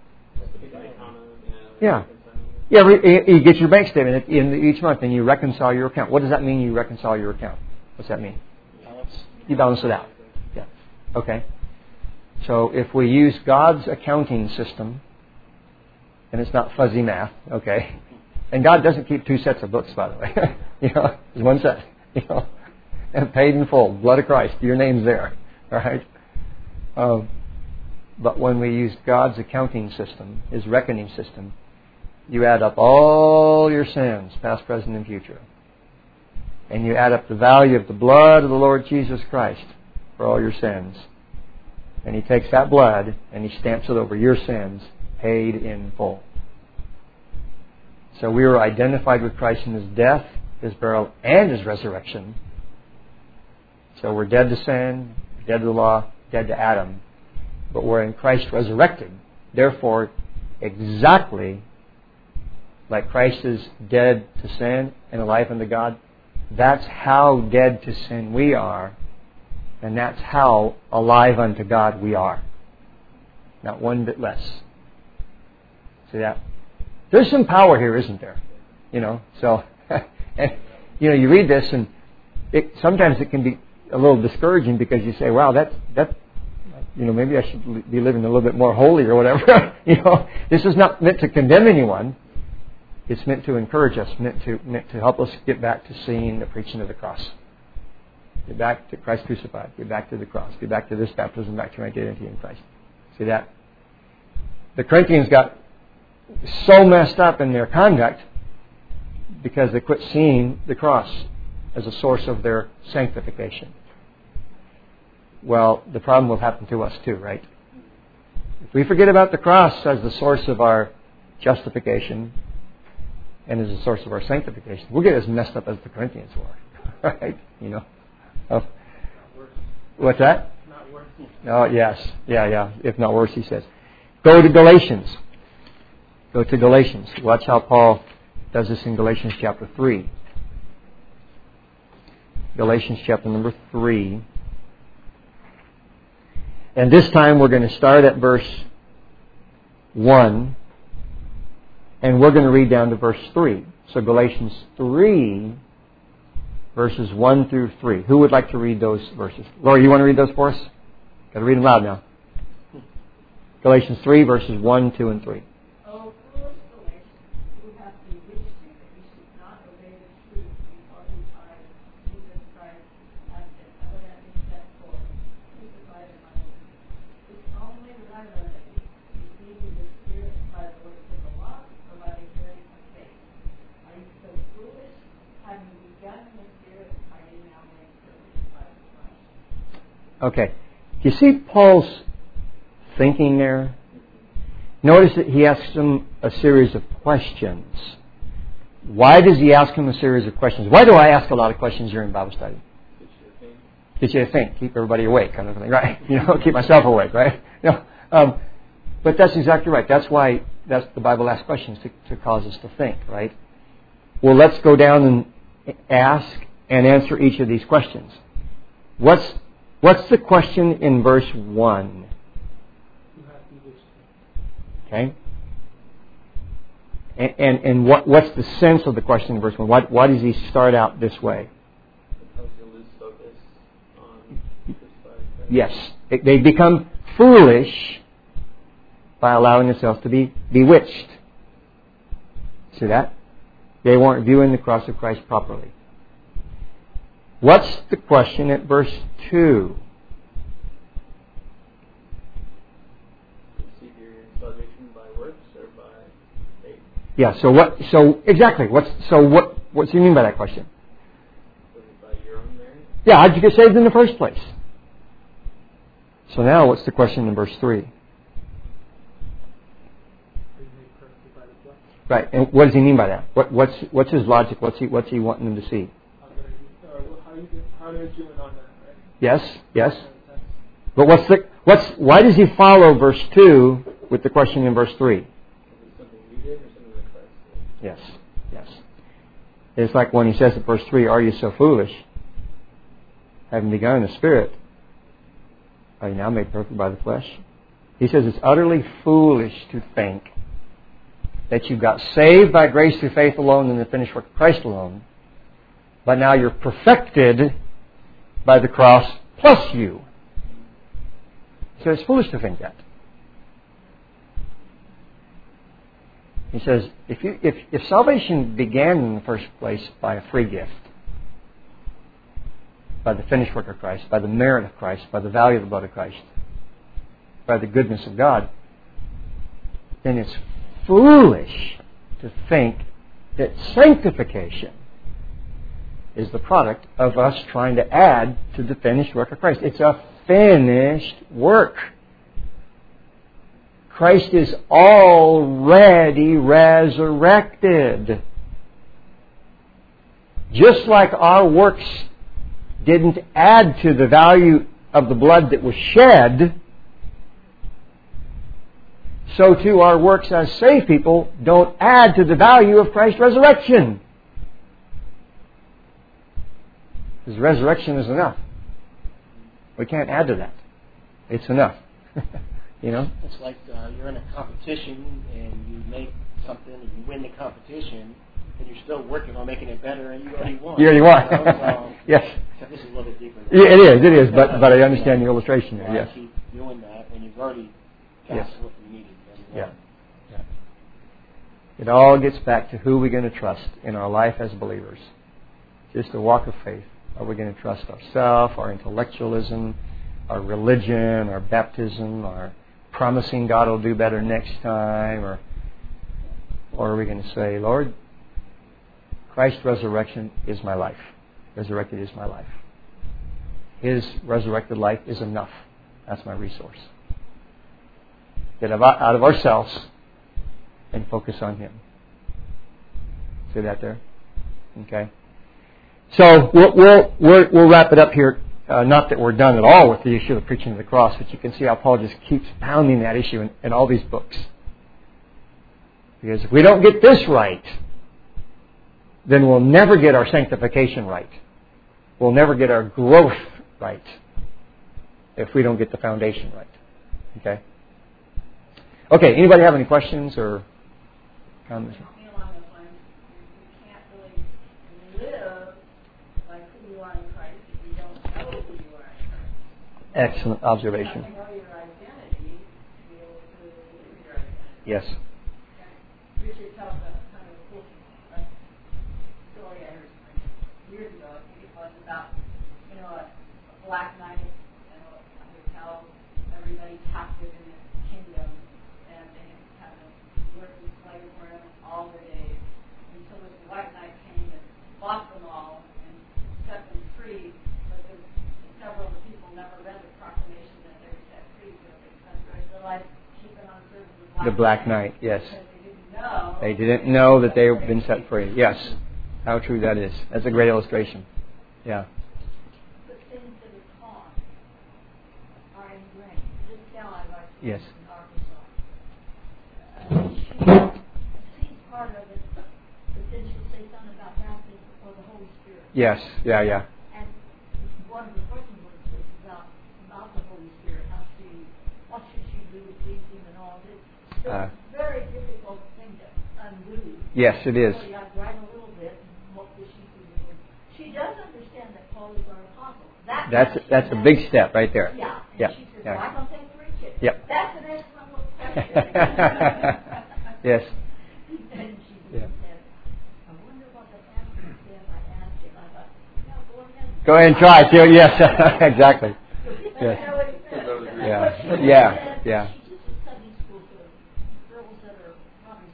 Yeah. Yeah. You get your bank statement at the end of each month and you reconcile your account. What does that mean, you reconcile your account? What's that mean? You balance it out. Yeah. Okay. So if we use God's accounting system, and it's not fuzzy math, okay? And God doesn't keep two sets of books, by the way. There's one set. And paid in full, blood of Christ. Your name's there, all right? But when we use God's accounting system, His reckoning system, you add up all your sins, past, present, and future. And you add up the value of the blood of the Lord Jesus Christ for all your sins. And He takes that blood and He stamps it over your sins, paid in full. So we were identified with Christ in His death, His burial, and His resurrection. So we're dead to sin, dead to the law, dead to Adam. But we're in Christ resurrected. Therefore, exactly like Christ is dead to sin and alive unto God, that's how dead to sin we are. And that's how alive unto God we are. Not one bit less. See that? There's some power here, isn't there? So, and, you read this and sometimes it can be a little discouraging because you say, wow, that maybe I should be living a little bit more holy or whatever. This is not meant to condemn anyone. It's meant to encourage us, meant to help us get back to seeing the preaching of the cross. Get back to Christ crucified. Get back to the cross. Get back to this baptism, back to my identity in Christ. See that? The Corinthians got so messed up in their conduct because they quit seeing the cross as a source of their sanctification. Well, the problem will happen to us too, right? If we forget about the cross as the source of our justification and is the source of our sanctification. We'll get as messed up as the Corinthians were. Right? You know? Oh. What's that? Not worse. Oh, yes. Yeah. If not worse, he says. Go to Galatians. Go to Galatians. Watch how Paul does this in Galatians chapter 3. Galatians chapter number 3. And this time we're going to start at verse 1. And we're going to read down to verse 3. So Galatians 3, verses 1 through 3. Who would like to read those verses? Laura, you want to read those for us? Got to read them loud now. Galatians 3, verses 1, 2, and 3. Oh, foolish Galatians, who have bewitched you that you should not obey the truth before whose eyes Jesus Christ has been evidently set forth, crucified among you. It's only that I learned of you, receiving the Spirit by the works of the law or by the hearing of faith. Are you so foolish? Having begun in the Spirit, are you now made perfect by the flesh? Okay. Do you see Paul's thinking there? Notice that he asks them a series of questions. Why does he ask them a series of questions? Why do I ask a lot of questions during Bible study? Get you to think. Keep everybody awake, kind of thing, right? Keep myself awake, right? But that's exactly right. That's why the Bible asks questions, to cause us to think, right? Well, let's go down and ask and answer each of these questions. What's the question in verse 1? Okay? And what's the sense of the question in verse 1? Why does he start out this way? Yes. They become foolish by allowing themselves to be bewitched. See that? They weren't viewing the cross of Christ properly. What's the question at verse 2? Yeah. Exactly. What's do you mean by that question? By your own merit? Yeah. How'd you get saved in the first place? So now, what's the question in verse 3? Right. And what does he mean by that? What's his logic? What's he wanting them to see? How are you doing on that? Right? Yes. But why does he follow verse 2 with the question in verse 3? Yes. It's like when he says in verse 3, are you so foolish? Having begun in the Spirit, are you now made perfect by the flesh? He says it's utterly foolish to think that you got saved by grace through faith alone and the finished work of Christ alone, but now you're perfected by the cross plus you. So it's foolish to think that. He says, if salvation began in the first place by a free gift, by the finished work of Christ, by the merit of Christ, by the value of the blood of Christ, by the goodness of God, then it's foolish to think that sanctification is the product of us trying to add to the finished work of Christ. It's a finished work. Christ is already resurrected. Just like our works didn't add to the value of the blood that was shed, so too our works as saved people don't add to the value of Christ's resurrection. His resurrection is enough. We can't add to that. It's enough. It's like you're in a competition and you make something and you win the competition, and you're still working on making it better, and you already won. You already won. Yes. This is a little bit deeper. Yeah, it is. But I understand your illustration there. Yes. Keep doing that, and you've already got what you needed. Yeah. It all gets back to who we're going to trust in our life as believers. Just a walk of faith. Are we going to trust ourselves, our intellectualism, our religion, our baptism, our promising God will do better next time, or are we going to say, Lord, Christ's resurrection is my life. Resurrected is my life. His resurrected life is enough. That's my resource. Get out of ourselves and focus on Him. See that there? Okay. So we'll wrap it up here. Not that we're done at all with the issue of the preaching of the cross, but you can see how Paul just keeps pounding that issue in all these books. Because if we don't get this right, then we'll never get our sanctification right. We'll never get our growth right if we don't get the foundation right. Okay? Okay, anybody have any questions or comments? Excellent observation. Yes. Richard tells a kind of a cool story I heard years ago. I think it was about, a black knight and a hotel, everybody captive in his kingdom, and they had to work and slave for him all the days until this white knight came and bought them all and set them free. But several of the people never read the proclamation that they were set free, so they spent the rest of their life keeping on serving The Black Knight, yes. No. They didn't know that they had been set free. Yes. How true that is. That's a great illustration. Yeah. The things that are taught are ingrained. This gal I like Yes. in Arkansas. She sees part of it, but then she'll say something about baptism or the Holy Spirit. Yes. Yeah, yeah. And one of the questions was about the Holy Spirit. What should she do to please Him and all this? It's a very difficult thing to undo. Yes, it is. So you have to write a little bit and hope that she can do it. She does understand that Paul is our apostle. That's a big step right there. Yeah. And Yeah. she says, Yeah. why don't they preach it? Yep. That's an excellent question. Yes. And she Yeah. said, I wonder what the answer would be if I asked him. I thought, go ahead. Go ahead and try it. Too. Yes. Exactly. Yes. Yeah. Yeah. Yeah. She teaches Sunday school to girls that are probably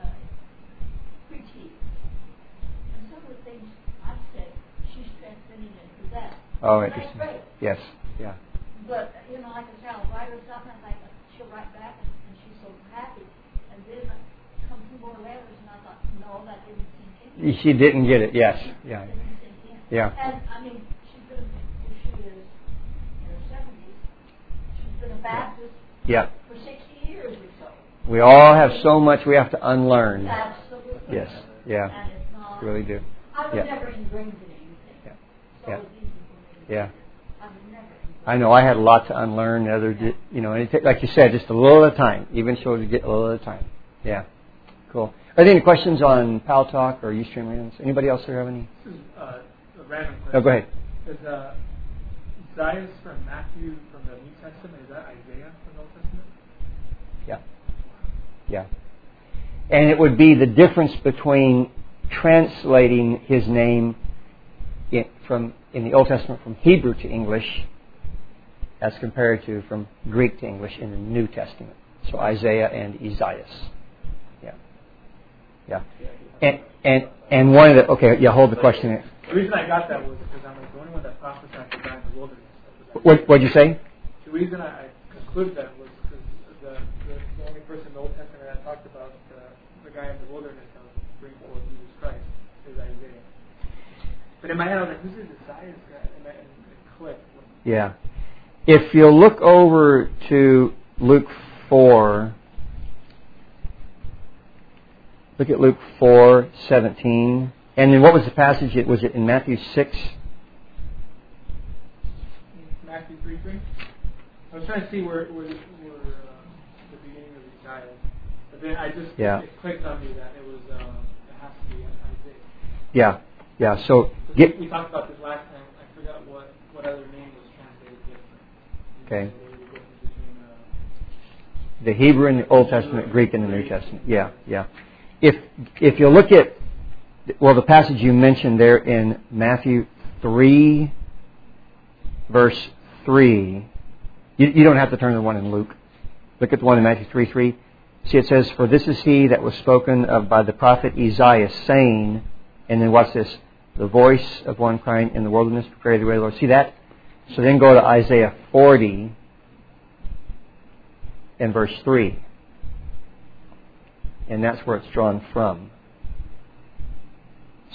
preteens. And some of the things I've said, she's transmitting into that. Oh, And interesting. that's great. Yes. Yeah. But, like I say, I'll write her something, and she'll write back, and she's so happy. And then come 2 more letters, and I thought, no, that didn't sink in. She didn't get it. Yes. Yeah. It didn't sink in. Yeah. And, she's been, if she is in her 70s, she's been a Baptist Yeah. for 60 years or so. We all have so much we have to unlearn. Absolutely. Yes. Yeah. And it's not, Really do. I was Yeah. never ingrained in anything. Yeah. So Yeah. it's easy for me to Yeah. do. I was never ingrained. I know I had a lot to unlearn. And like you said, just a little at a time. Even so, to get a little at a time. Yeah. Cool. Are there any questions on Pal Talk or Ustream Lands? Anybody else there have any? This is a random question. No, go ahead. Is Isaiah from Matthew from the New Testament? Is that Isaiah from the Old Testament? Yeah. Yeah. And it would be the difference between translating his name in the Old Testament from Hebrew to English as compared to from Greek to English in the New Testament. So Isaiah and Isaias. Yeah. Yeah. And one of the hold the question. The reason I got that was because I'm the only one that prophesied the guy in the wilderness. What'd you say? The reason I concluded that was because the only person in the Old Testament that talked about the guy in the wilderness that was bringing forth Jesus Christ is Isaiah. But in my head I was like, who's this Isaiah guy? And it clicked. Yeah. If you look over to Luke 4, look at Luke 4:17. And then what was the passage? Was it in Matthew 6? Matthew 3:3. I was trying to see where the beginning of Isaiah. But then it clicked on me that it was it has to be Isaiah. Yeah. So we talked about this last time. I forgot what other name was translated different. Okay. The Hebrew in the Old Testament, Greek in the New Testament. Yeah. If you look at the passage you mentioned there in Matthew 3, verse 3, you don't have to turn to the one in Luke. Look at the one in Matthew 3:3. See, it says, "For this is he that was spoken of by the prophet Isaiah, saying," and then what's this? "The voice of one crying in the wilderness, prepare the way of the Lord." See that? So then go to Isaiah 40 and verse 3. And that's where it's drawn from.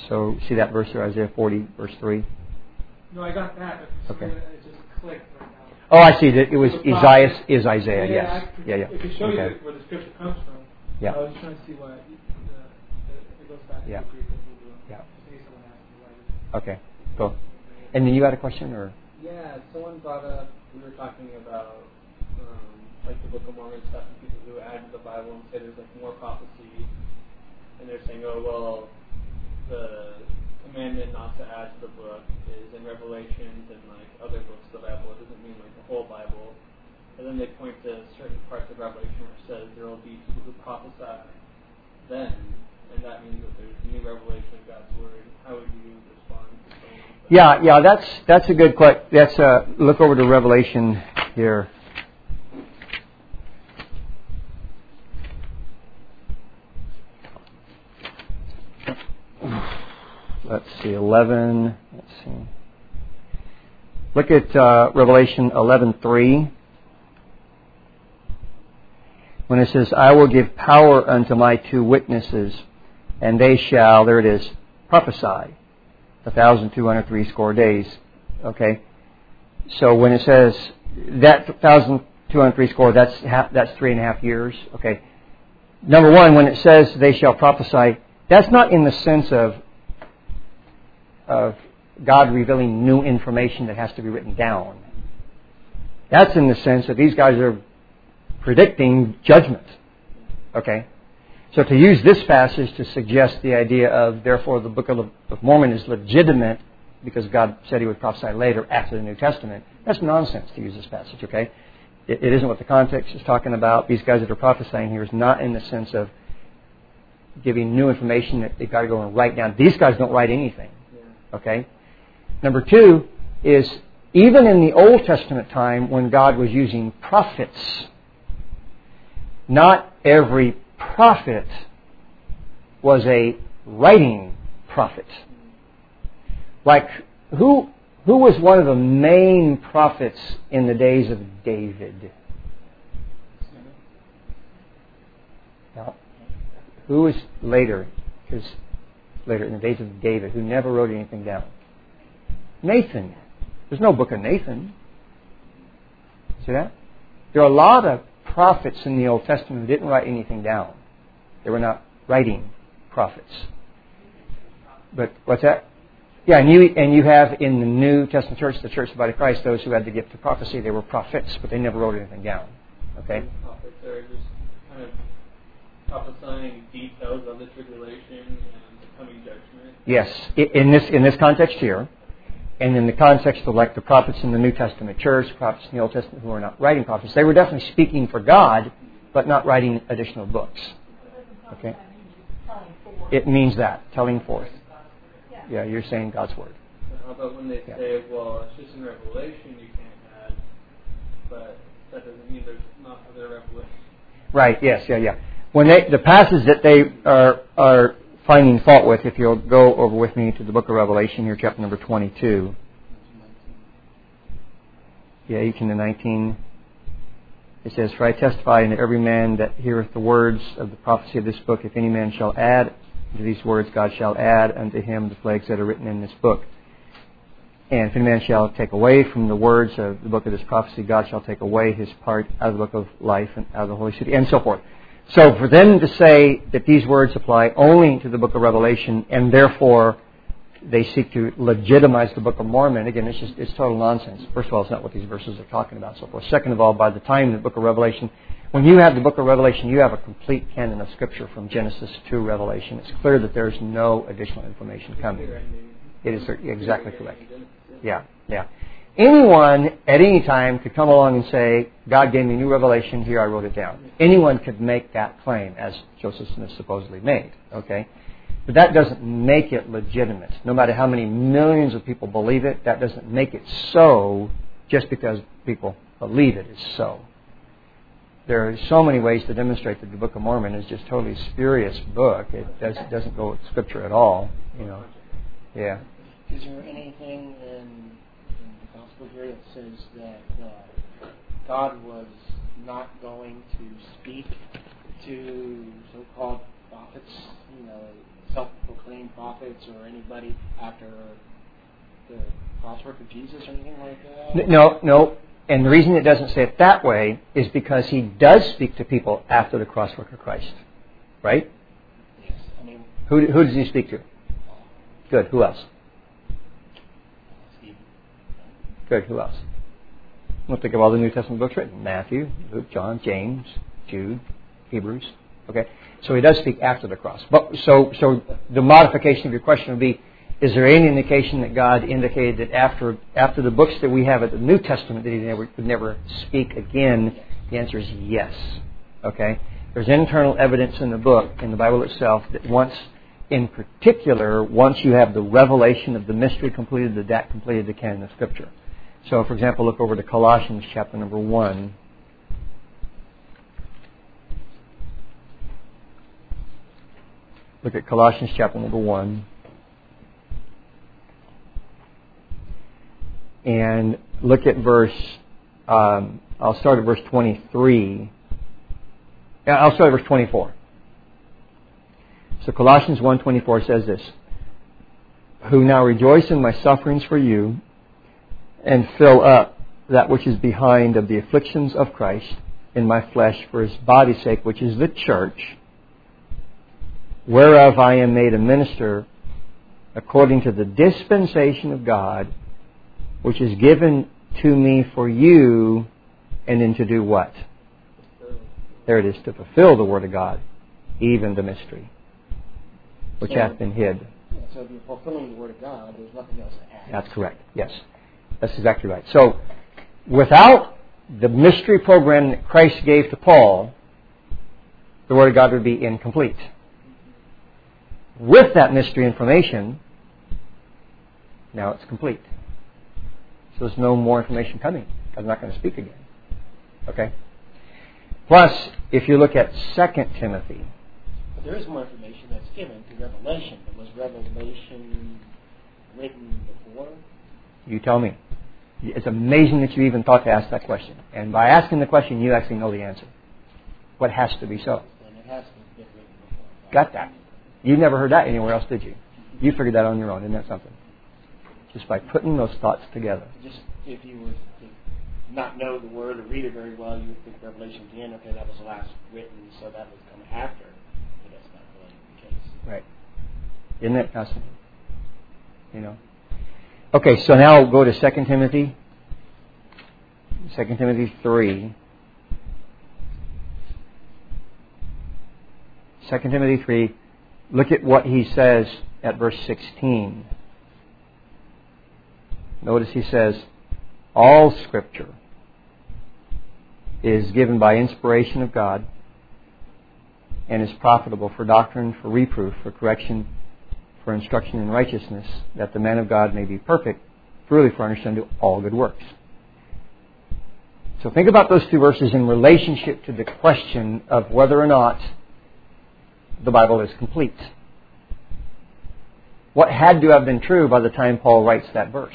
So see that verse there, Isaiah 40, verse 3? No, I got that, but Okay. it just clicked right now. Oh, I see. That it was Isaiah is Isaiah, yes. Yeah. It can show Okay. you where the scripture comes from. Yeah. I was trying to see why it goes back to Yeah. the Greek and Hebrew. Yeah. Maybe someone asked me why. Okay, cool. And then you had a question, or? Yeah, someone brought up, we were talking about like the Book of Mormon stuff and people who add to the Bible and say there's like more prophecy, and they're saying, oh well, the commandment not to add to the book is in Revelations and like other books of the Bible. It doesn't mean like the whole Bible. And then they point to certain parts of Revelation where it says there will be people who prophesy then, and that means that there's new revelation of God's word. How would you respond to someone? Yeah, that's a good question. That's look over to Revelation here. Let's see, 11. Let's see. Look at Revelation 11:3. When it says, "I will give power unto my 2 witnesses, and they shall," there it is, "prophesy 1,260 days." Okay, so when it says that 1,260, that's 3.5 years. Okay, number one, when it says they shall prophesy, that's not in the sense of God revealing new information that has to be written down. That's in the sense that these guys are predicting judgment. Okay? So to use this passage to suggest the idea of, therefore, the Book of Mormon is legitimate because God said He would prophesy later after the New Testament, that's nonsense to use this passage, okay? It isn't what the context is talking about. These guys that are prophesying here is not in the sense of giving new information that they've got to go and write down. These guys don't write anything. Okay? Number 2 is, even in the Old Testament time when God was using prophets, not every prophet was a writing prophet. Like, who was one of the main prophets in the days of David? No. Who was later? Because later in the days of David, who never wrote anything down? Nathan. There's no book of Nathan. See that? There are a lot of prophets in the Old Testament who didn't write anything down. They were not writing prophets. But what's that? Yeah, and you have in the New Testament church, the Church of the Body of Christ, those who had the gift of prophecy. They were prophets, but they never wrote anything down. Okay? Prophets are just kind of prophesying details of the tribulation and the coming judgment. Yes, in this context here, and in the context of like the prophets in the New Testament church, prophets in the Old Testament who are not writing prophets, they were definitely speaking for God, but not writing additional books. Okay? It means that, telling forth. Yeah, you're saying God's word. So how about when they say, well, it's just in Revelation you can't add, but that doesn't mean there's not other revelations. Right, yes, yeah. When the passage that they are finding fault with, if you'll go over with me to the book of Revelation here, chapter number 22. Yeah, 18 to 19. It says, "For I testify unto every man that heareth the words of the prophecy of this book, if any man shall add to these words, God shall add unto him the plagues that are written in this book. And if any man shall take away from the words of the book of this prophecy, God shall take away his part out of the book of life and out of the holy city," and so forth. So for them to say that these words apply only to the book of Revelation, and therefore they seek to legitimize the Book of Mormon, again, it's total nonsense. First of all, it's not what these verses are talking about, so forth. Second of all, by the time the book of Revelation, when you have the book of Revelation, you have a complete canon of Scripture from Genesis to Revelation. It's clear that there's no additional information coming. It is exactly correct. Yeah. Anyone at any time could come along and say, God gave me new revelation, here I wrote it down. Anyone could make that claim, as Joseph Smith supposedly made. Okay? But that doesn't make it legitimate. No matter how many millions of people believe it, that doesn't make it so just because people believe it is so. There are so many ways to demonstrate that the Book of Mormon is just a totally spurious book. It doesn't go with Scripture at all. Yeah. Is there anything in the Gospel here that says that God was not going to speak to so-called prophets, self-proclaimed prophets, or anybody after the cross work of Jesus or anything like that? No. And the reason it doesn't say it that way is because he does speak to people after the cross work of Christ. Right? Yes. I mean, who does he speak to? Good. Who else? Stephen. Good. Who else? We'll think of all the New Testament books written. Matthew, Luke, John, James, Jude, Hebrews. Okay? So he does speak after the cross. But so the modification of your question would be, is there any indication that God indicated that after the books that we have at the New Testament that he would never speak again? The answer is yes. Okay? There's internal evidence in the book, in the Bible itself, that once you have the revelation of the mystery completed, that completed the canon of Scripture. So, for example, look over to Colossians chapter number 1. Look at Colossians chapter number 1. And look at I'll start at verse 23. I'll start at verse 24. So Colossians 1:24 says this: "Who now rejoice in my sufferings for you, and fill up that which is behind of the afflictions of Christ in my flesh for his body's sake, which is the church, whereof I am made a minister according to the dispensation of God, which is given to me for you, and then to do what?" There it is, to fulfill the word of God, even the mystery, which hath been hid. So if you're fulfilling the word of God, there's nothing else to add. That's correct. Yes. That's exactly right. So, without the mystery program that Christ gave to Paul, the Word of God would be incomplete. With that mystery information, now it's complete. So there's no more information coming. I'm not going to speak again. Okay? Plus, if you look at 2 Timothy. But there is more information that's given to Revelation. But was Revelation written before? You tell me. It's amazing that you even thought to ask that question. And by asking the question, you actually know the answer. What has to be so? And it has to be written before. Got that. You never heard that anywhere else, did you? You figured that on your own. Isn't that something? Just by putting those thoughts together. Just if you were to not know the word or read it very well, you would think Revelation 10, okay, that was the last written, so that would come after. But that's not really the case. Right. Isn't that fascinating? You know? Okay, so now we'll go to 2 Timothy. 2 Timothy 3. 2 Timothy 3. Look at what he says at verse 16. Notice he says, all Scripture is given by inspiration of God and is profitable for doctrine, for reproof, for correction, for instruction in righteousness, that the man of God may be perfect, thoroughly furnished unto all good works. So think about those two verses in relationship to the question of whether or not the Bible is complete. What had to have been true by the time Paul writes that verse?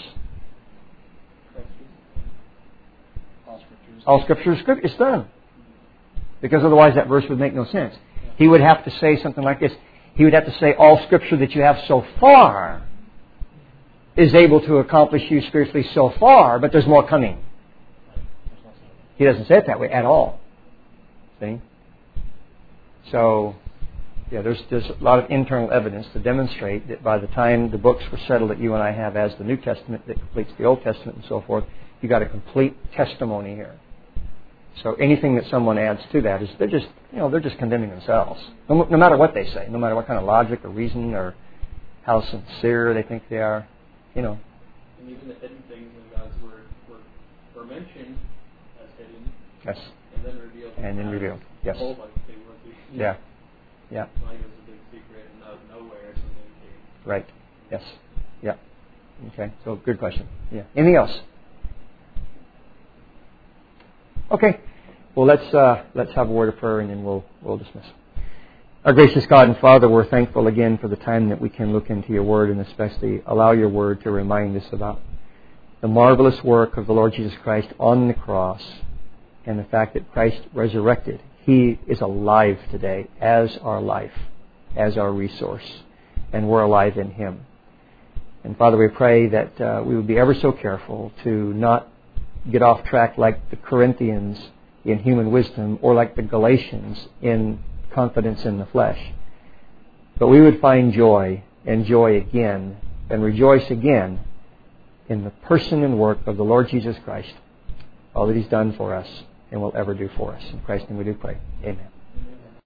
All Scripture is done. Because otherwise that verse would make no sense. He would have to say something like this. He would have to say, all Scripture that you have so far is able to accomplish you spiritually so far, but there's more coming. He doesn't say it that way at all. See? So, yeah, there's a lot of internal evidence to demonstrate that by the time the books were settled that you and I have as the New Testament that completes the Old Testament and so forth, you got a complete testimony here. So anything that someone adds to that is they're just condemning themselves. No matter what they say, no matter what kind of logic or reasoning or how sincere they think they are, And even the hidden things in God's Word were mentioned as hidden. Yes. And then revealed. And then revealed. Yes. Told like they were. Yeah. Yeah. Like it was a big secret and out of nowhere something came. Right. Yes. Yeah. Okay. So good question. Yeah. Anything else? Okay. Well, let's have a word of prayer and then we'll dismiss. Our gracious God and Father, we're thankful again for the time that we can look into your Word and especially allow your Word to remind us about the marvelous work of the Lord Jesus Christ on the cross and the fact that Christ resurrected. He is alive today as our life. as our resource, and we're alive in Him. And Father, we pray that we would be ever so careful to not get off track like the Corinthians in human wisdom or like the Galatians in confidence in the flesh. But we would find joy and joy again and rejoice again in the person and work of the Lord Jesus Christ, all that He's done for us and will ever do for us. In Christ's name we do pray. Amen.